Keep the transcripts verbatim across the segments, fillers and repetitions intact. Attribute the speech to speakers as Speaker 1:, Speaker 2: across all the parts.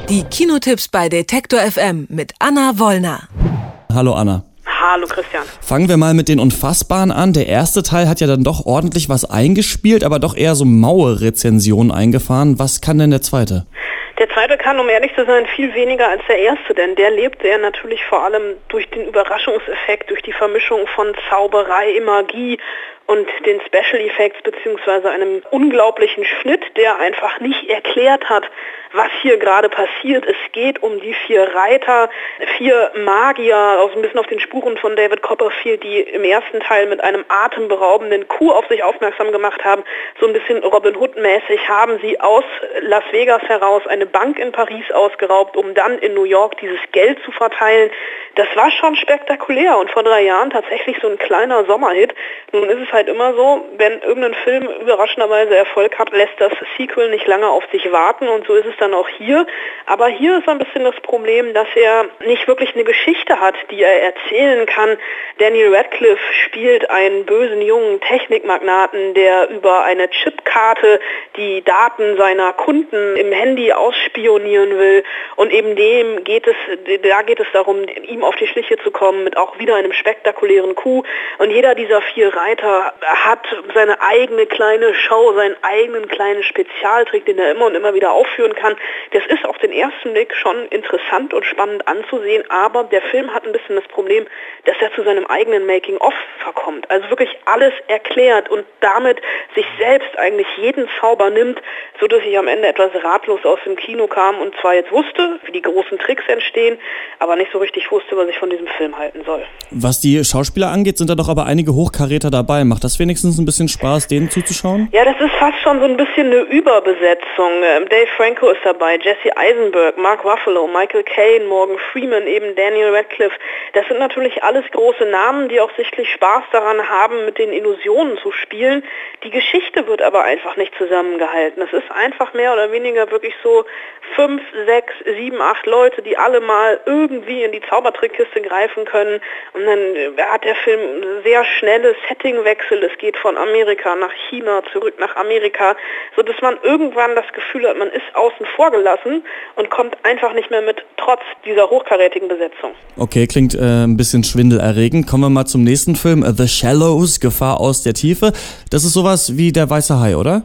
Speaker 1: Die Kinotipps bei Detektor F M mit Anna Wollner.
Speaker 2: Hallo Anna.
Speaker 3: Hallo Christian.
Speaker 2: Fangen wir mal mit den Unfassbaren an. Der erste Teil hat ja dann doch ordentlich was eingespielt, aber doch eher so maue Rezensionen eingefahren. Was kann denn der zweite?
Speaker 3: Der zweite kann, um ehrlich zu sein, viel weniger als der erste, denn der lebt ja natürlich vor allem durch den Überraschungseffekt, durch die Vermischung von Zauberei, Magie und den Special Effects beziehungsweise einem unglaublichen Schnitt, der einfach nicht erklärt hat, was hier gerade passiert. Es geht um die vier Reiter, vier Magier, aus ein bisschen auf den Spuren von David Copperfield, die im ersten Teil mit einem atemberaubenden Coup auf sich aufmerksam gemacht haben. So ein bisschen Robin Hood-mäßig haben sie aus Las Vegas heraus eine Bank in Paris ausgeraubt, um dann in New York dieses Geld zu verteilen. Das war schon spektakulär und vor drei Jahren tatsächlich so ein kleiner Sommerhit. Nun ist es halt immer so, wenn irgendein Film überraschenderweise Erfolg hat, lässt das Sequel nicht lange auf sich warten und so ist es dann auch hier. Aber hier ist ein bisschen das Problem, dass er nicht wirklich eine Geschichte hat, die er erzählen kann. Daniel Radcliffe spielt einen bösen jungen Technikmagnaten, der über eine Chipkarte die Daten seiner Kunden im Handy ausspionieren will und eben dem geht es, da geht es darum, ihm auf die Schliche zu kommen mit auch wieder einem spektakulären Coup. Und jeder dieser vier Reiter hat seine eigene kleine Show, seinen eigenen kleinen Spezialtrick, den er immer und immer wieder aufführen kann. Das ist auf den ersten Blick schon interessant und spannend anzusehen, aber der Film hat ein bisschen das Problem, dass er zu seinem eigenen Making-of verkommt. Also wirklich alles erklärt und damit sich selbst eigentlich jeden Zauber nimmt, sodass ich am Ende etwas ratlos aus dem Kino kam und zwar jetzt wusste, wie die großen Tricks entstehen, aber nicht so richtig wusste, was ich von diesem Film halten soll.
Speaker 2: Was die Schauspieler angeht, sind da doch aber einige Hochkaräter dabei. Macht das wenigstens ein bisschen Spaß, denen zuzuschauen?
Speaker 3: Ja, das ist fast schon so ein bisschen eine Überbesetzung. Dave Franco ist dabei, Jesse Eisenberg, Mark Ruffalo, Michael Caine, Morgan Freeman, eben Daniel Radcliffe. Das sind natürlich alles große Namen, die auch sichtlich Spaß daran haben, mit den Illusionen zu spielen. Die Geschichte wird aber einfach nicht zusammengehalten. Es ist einfach mehr oder weniger wirklich so fünf, sechs, sieben, acht Leute, die alle mal irgendwie in die Zaubertrickkiste greifen können. Und dann hat der Film sehr schnelle Settingwechsel. Es geht von Amerika nach China, zurück nach Amerika, sodass man irgendwann das Gefühl hat, man ist außen vor gelassen und kommt einfach nicht mehr mit, trotz dieser hochkarätigen Besetzung.
Speaker 2: Okay, klingt äh, ein bisschen schwindelerregend. Kommen wir mal zum nächsten Film, The Shallows, Gefahr aus der Tiefe. Das ist sowas wie der weiße Hai, oder?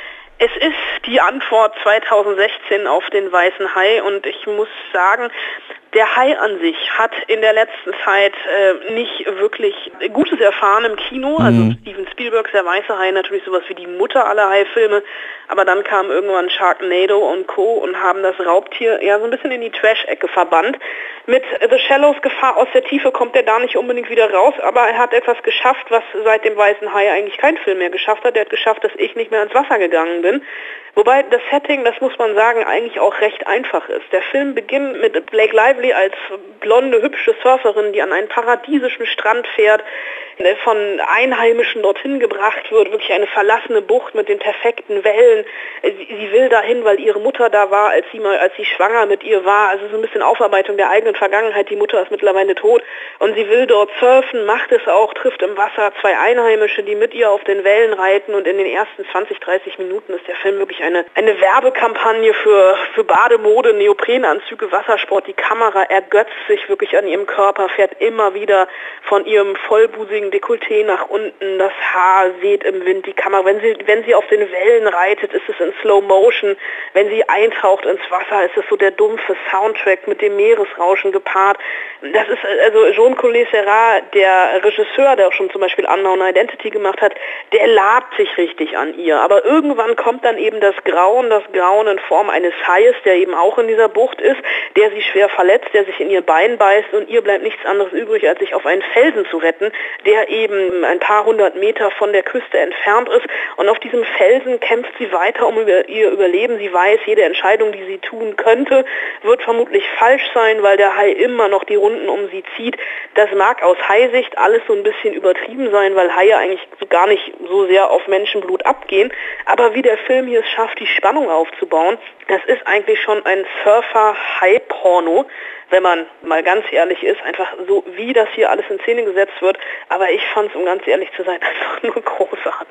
Speaker 3: Es ist die Antwort zweitausendsechzehn auf den weißen Hai und ich muss sagen, der Hai an sich hat in der letzten Zeit äh, nicht wirklich Gutes erfahren im Kino. Also
Speaker 2: Mhm.
Speaker 3: Steven Spielbergs Der weiße Hai, natürlich sowas wie die Mutter aller Hai-Filme. Aber dann kam irgendwann Sharknado und Co. und haben das Raubtier ja so ein bisschen in die Trash-Ecke verbannt. Mit The Shallows, Gefahr aus der Tiefe, kommt er da nicht unbedingt wieder raus, aber er hat etwas geschafft, was seit dem weißen Hai eigentlich kein Film mehr geschafft hat. Er hat geschafft, dass ich nicht mehr ins Wasser gegangen bin. Wobei das Setting, das muss man sagen, eigentlich auch recht einfach ist. Der Film beginnt mit Blake Lively als blonde, hübsche Surferin, die an einen paradiesischen Strand fährt, von Einheimischen dorthin gebracht wird, wirklich eine verlassene Bucht mit den perfekten Wellen. Sie, sie will dahin, weil ihre Mutter da war, als sie mal, als sie schwanger mit ihr war. Also so ein bisschen Aufarbeitung der eigenen Vergangenheit. Die Mutter ist mittlerweile tot und sie will dort surfen, macht es auch, trifft im Wasser zwei Einheimische, die mit ihr auf den Wellen reiten und in den ersten zwanzig, dreißig Minuten ist der Film wirklich eine, eine Werbekampagne für, für Bademode, Neoprenanzüge, Wassersport. Die Kamera ergötzt sich wirklich an ihrem Körper, fährt immer wieder von ihrem vollbusigen Dekolleté nach unten, das Haar weht im Wind, die Kamera, wenn sie, wenn sie auf den Wellen reitet, ist es in Slow Motion, wenn sie eintaucht ins Wasser, ist es so der dumpfe Soundtrack mit dem Meeresrauschen gepaart. Das ist also Jean Collet-Serra, der Regisseur, der auch schon zum Beispiel Unknown Identity gemacht hat, der labt sich richtig an ihr, aber irgendwann kommt dann eben das Grauen, das Grauen in Form eines Haies, der eben auch in dieser Bucht ist, der sie schwer verletzt, der sich in ihr Bein beißt und ihr bleibt nichts anderes übrig, als sich auf einen Felsen zu retten, der eben ein paar hundert Meter von der Küste entfernt ist und auf diesem Felsen kämpft sie weiter um ihr Überleben. Sie weiß, jede Entscheidung, die sie tun könnte, wird vermutlich falsch sein, weil der Hai immer noch die Runden um sie zieht. Das mag aus Haisicht alles so ein bisschen übertrieben sein, weil Haie eigentlich gar nicht so sehr auf Menschenblut abgehen, aber wie der Film hier es schafft, die Spannung aufzubauen, das ist eigentlich schon ein Surfer-Hai-Porno, wenn man mal ganz ehrlich ist, einfach so, wie das hier alles in Szene gesetzt wird. Aber ich fand es, um ganz ehrlich zu sein, einfach nur großartig.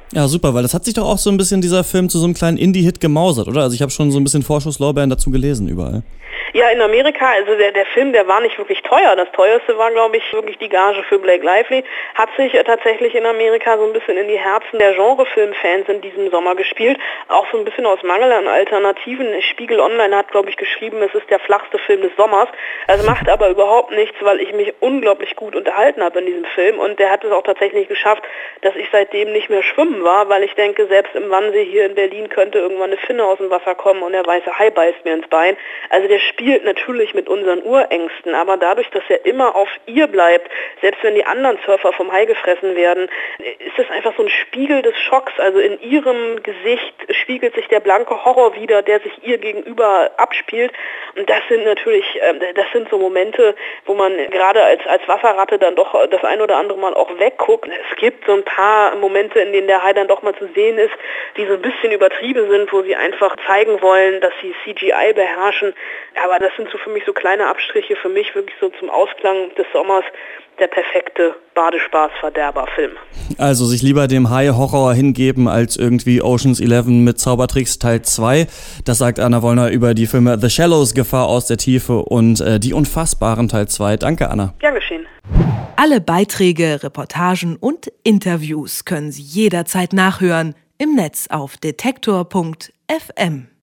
Speaker 2: Ja, super, weil das hat sich doch auch so ein bisschen dieser Film zu so einem kleinen Indie-Hit gemausert, oder? Also ich habe schon so ein bisschen Vorschusslorbeeren dazu gelesen überall.
Speaker 3: Ja, in Amerika, also der, der Film, der war nicht wirklich teuer. Das teuerste war, glaube ich, wirklich die Gage für Blake Lively. Hat sich äh, tatsächlich in Amerika so ein bisschen in die Herzen der Genrefilmfans in diesem Sommer gespielt. Auch so ein bisschen aus Mangel an Alternativen. Spiegel Online hat, glaube ich, geschrieben, es ist der flachste Film des Sommers. Also macht aber überhaupt nichts, weil ich mich unglaublich gut unterhalten habe in diesem Film. Und der hat es auch tatsächlich geschafft, dass ich seitdem nicht mehr schwimmen war, weil ich denke, selbst im Wannsee hier in Berlin könnte irgendwann eine Finne aus dem Wasser kommen und der weiße Hai beißt mir ins Bein. Also der spielt natürlich mit unseren Urängsten, aber dadurch, dass er immer auf ihr bleibt, selbst wenn die anderen Surfer vom Hai gefressen werden, ist es einfach so ein Spiegel des Schocks. Also in ihrem Gesicht spiegelt sich der blanke Horror wider, der sich ihr gegenüber abspielt. Und das sind natürlich, das sind so Momente, wo man gerade als, als Wasserratte dann doch das ein oder andere Mal auch wegguckt. Es gibt so ein paar Momente, in denen der Hai dann doch mal zu sehen ist, die so ein bisschen übertrieben sind, wo sie einfach zeigen wollen, dass sie C G I beherrschen. Aber das sind so für mich so kleine Abstriche, für mich wirklich so zum Ausklang des Sommers der perfekte Badespaß-Verderber-Film.
Speaker 2: Also sich lieber dem Hai-Horror hingeben als irgendwie Ocean's Eleven mit Zaubertricks Teil zwei. Das sagt Anna Wollner über die Filme The Shallows, Gefahr aus der Tiefe und äh, Die Unfassbaren Teil zwei. Danke, Anna.
Speaker 3: Gern geschehen.
Speaker 1: Alle Beiträge, Reportagen und Interviews können Sie jederzeit nachhören im Netz auf detektor punkt f m.